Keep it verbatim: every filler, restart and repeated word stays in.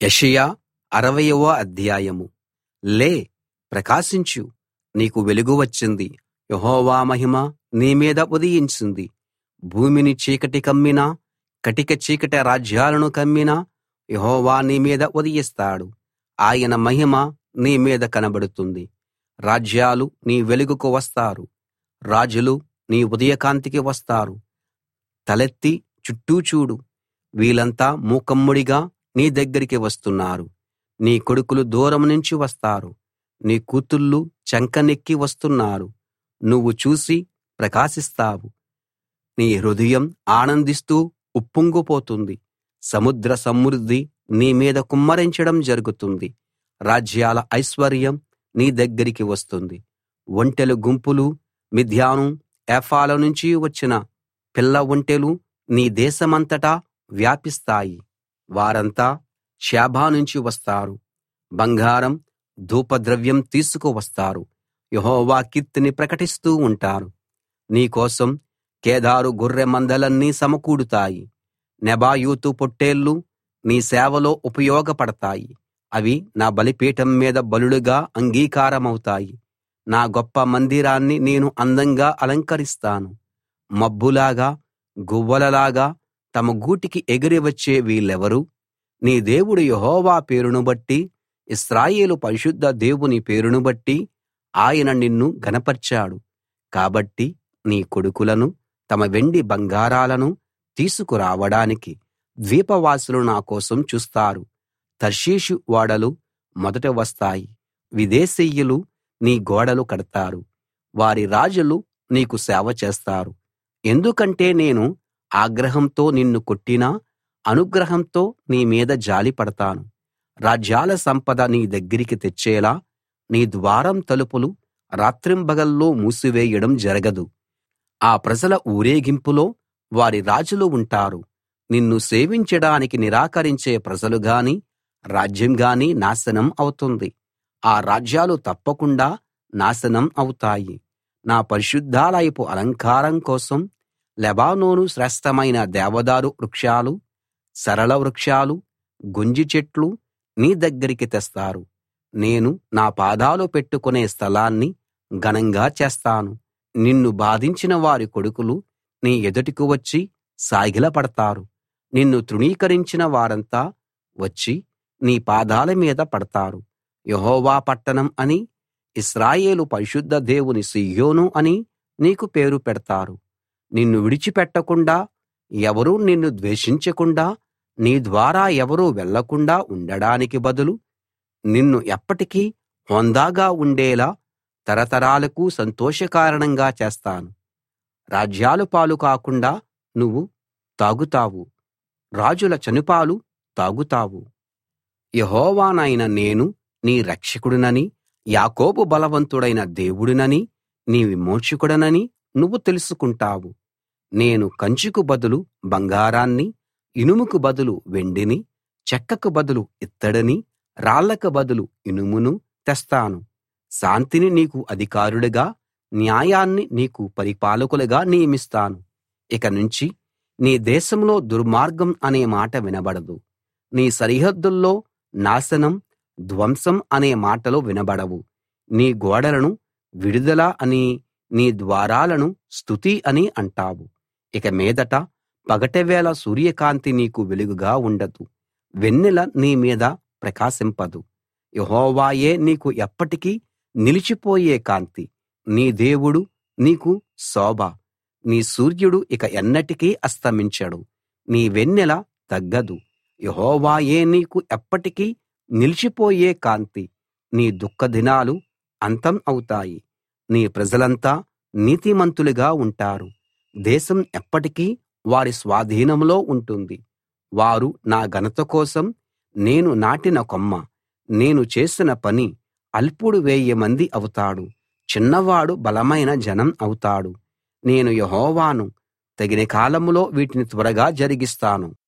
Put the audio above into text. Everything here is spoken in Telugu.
యెషయా అరవయవ అధ్యాయం. లే, ప్రకాశించు, నీకు వెలుగు వచ్చింది. యెహోవా మహిమ నీ మీద ఉదయించింది. భూమిని చీకటి కమ్మినా, కటిక చీకటి రాజ్యాలను కమ్మినా యెహోవా నీ మీద ఉదయిస్తాడు. ఆయన మహిమ నీ మీద కనబడుతుంది. రాజ్యాలు నీ వెలుగుకు వస్తారు, రాజులు నీ ఉదయకాంతికి వస్తారు. తలెత్తి చుట్టూ చూడు, వీళ్ళంతా మూకమ్మడిగా నీ దగ్గరికి వస్తున్నారు. నీ కొడుకులు దూరం నుంచి వస్తారు, నీ కూతుళ్ళు చంకనెక్కి వస్తున్నారు. నువ్వు చూసి ప్రకాశిస్తావు, నీ హృదయం ఆనందిస్తూ ఉప్పొంగిపోతుంది. సముద్ర సమృద్ధి నీ మీద కుమ్మరించడం జరుగుతుంది. రాజ్యాల ఐశ్వర్యం నీ దగ్గరికి వస్తుంది. ఒంటెల గుంపులు మిద్యాను ఏఫాల నుంచి వచ్చిన పిల్ల ఒంటెలు నీ దేశమంతటా వ్యాపిస్తాయి. వారంతా షేబ నుంచి వస్తారు, బంగారం ధూపద్రవ్యం తీసుకు వస్తారు. యెహోవా కీర్తిని ప్రకటిస్తూ ఉంటారు. నీ కోసం కేదారు గొర్రె మందలన్నీ సమకూడుతాయి. నెబాయోతు పొట్టేళ్లు నీ సేవలో ఉపయోగపడతాయి. అవి నా బలిపీఠం మీద బలులుగా అంగీకారమవుతాయి. నా గొప్ప మందిరాన్ని నేను అందంగా అలంకరిస్తాను. మబ్బులాగా గువ్వలలాగా తమ గూటికి ఎగిరి వచ్చే వీళ్ళెవరు? నీ దేవుడు యెహోవా పేరును బట్టి, ఇశ్రాయేలు పరిశుద్ధ దేవుని పేరును బట్టి ఆయన నిన్ను ఘనపర్చాడు. కాబట్టి నీ కొడుకులను తమ వెండి బంగారాలను తీసుకురావడానికి ద్వీపవాసులు నా కోసం చూస్తారు. తర్షీషు ఓడలు మొదట వస్తాయి. విదేశీయులు నీ గోడలు కడతారు. వారి రాజులు నీకు సేవ చేస్తారు. ఎందుకంటే నేను ఆగ్రహంతో నిన్ను కొట్టినా, అనుగ్రహంతో నీ మీద జాలి పడతాను. రాజ్యాల సంపద నీ దగ్గరికి తెచ్చేలా నీ ద్వారం తలుపులు రాత్రింబగళ్ళు మూసివేయడం జరగదు. ఆ ప్రజల ఊరేగింపులో వారి రాజులు ఉంటారు. నిన్ను సేవించడానికి నిరాకరించే ప్రజలు గాని, రాజ్యం గాని నాశనం అవుతుంది. ఆ రాజ్యాలు తప్పకుండా నాశనం అవుతాయి. నా పరిశుద్ధాలయపు అలంకారం కోసం లెబానోను శ్రేష్ఠమైన దేవదారు వృక్షాలు, సరళ వృక్షాలు, గొంజి చెట్లు నీ దగ్గరికి తెస్తారు. నేను నా పాదాలు పెట్టుకునే స్థలాన్ని ఘనంగా చేస్తాను. నిన్ను బాధించిన వారి కొడుకులు నీ ఎదుటికి వచ్చి సాగిలపడతారు. నిన్ను తృణీకరించిన వారంతా వచ్చి నీ పాదాల మీద పడతారు. యెహోవా పట్టణం అని, ఇశ్రాయేలు పరిశుద్ధ దేవుని సీయోను అని నీకు పేరు పెడతారు. నిన్ను విడిచిపెట్టకుండా, ఎవరూ నిన్ను ద్వేషించకుండా, నీ ద్వారా ఎవరూ వెళ్ళకుండా ఉండడానికి బదులు నిన్ను ఎప్పటికీ హోందాగా ఉండేలా తరతరాలకు సంతోషకారణంగా చేస్తాను. రాజ్యాల పాలు కాకుండా నువ్వు తాగుతావు, రాజుల చనుపాలు తాగుతావు. యెహోవానైన నేను నీ రక్షకుడినని, యాకోబు బలవంతుడైన దేవుడినని, నీ విమోచకుడినని నువ్వు తెలుసుకుంటావు. నేను కంచుకు బదులు బంగారాన్ని, ఇనుముకు బదులు వెండిని, చెక్కకు బదులు ఇత్తడిని, రాళ్లకు బదులు ఇనుమును తెస్తాను. శాంతిని నీకు అధికారులుగా, న్యాయాన్ని నీకు పరిపాలకులుగా నియమిస్తాను. ఇక నుంచి నీ దేశంలో దుర్మార్గం అనే మాట వినబడదు. నీ సరిహద్దుల్లో నాశనం, ధ్వంసం అనే మాటలు వినబడవు. నీ గోడలను విడుదల అని, నీ ద్వారాలను స్తుతి అని అంటావు. ఇక మీదట పగటివేళ సూర్యకాంతి నీకు వెలుగుగా ఉండదు, వెన్నెల నీ మీద ప్రకాశింపదు. యెహోవాయే నీకు ఎప్పటికీ నిలిచిపోయే కాంతి. నీ దేవుడు నీకు శోభ. నీ సూర్యుడు ఇక ఎన్నటికీ అస్తమించడు, నీ వెన్నెల తగ్గదు. యెహోవాయే నీకు ఎప్పటికీ నిలిచిపోయే కాంతి. నీ దుఃఖదినాలు అంతం అవుతాయి. నీ ప్రజలంతా నీతిమంతులుగా ఉంటారు. దేశం ఎప్పటికీ వారి స్వాధీనంలో ఉంటుంది. వారు నా ఘనత కోసం నేను నాటిన కొమ్మ. నేను చేసిన పని అల్పుడు వేయి మంది అవుతాడు, చిన్నవాడు బలమైన జనం అవుతాడు. నేను యెహోవాను, తగిన కాలంలో వీటిని త్వరగా జరిగిస్తాను.